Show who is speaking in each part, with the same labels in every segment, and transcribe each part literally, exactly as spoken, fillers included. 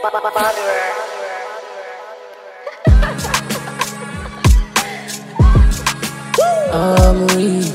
Speaker 1: I'm rich.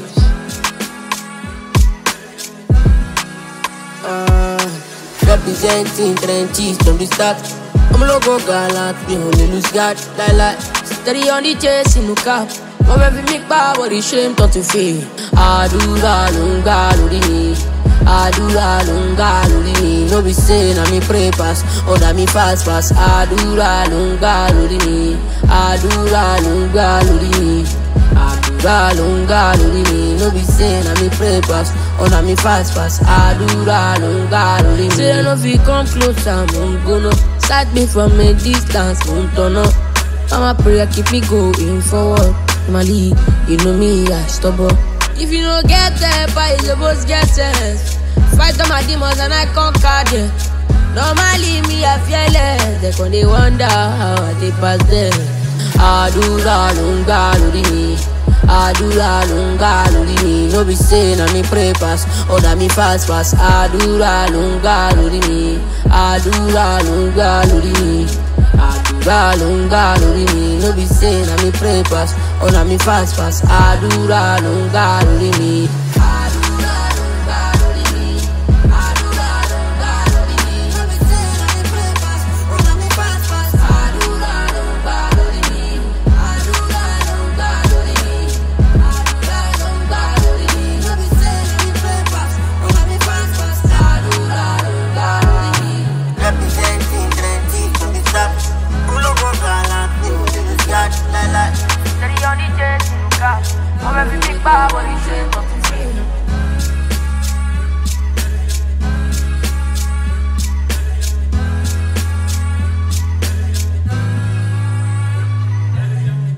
Speaker 1: Uh, representing trenches from the start. I'm a logo gallant, we only lose God. Like like, steady on the chase in the cap. But when we make power, but the shame turn to fame. Adura lunga luri, Adura lunga luri. No be saying I'm a pray pass, or that me fast pass. Adura lunga luri, Adura lunga luri. Adura lunga luri. No be saying I'm a pray pass, or that me fast pass. Adura lunga luri. Say I no fit come closer, I'm gonna sight me from a distance, won't turn up. I'm a prayer, keep me going forward. Mali, you know me, I stubborn. If you don't get there, but you supposed get sense. Fight on my demons and I conquer them. Normally me, I fearless. They can they wonder how I take past them. Adura lunga luri, Adura lunga luri. No be saying I'm a pray pass, or that me fast pass. Adura lunga luri, Adura lunga luri. Adura lunga luri. No be saying I'm a pray pass, or that me fast pass. Adura lunga luri. Steady on the chase in the car. I'm every big bar, but it's shame.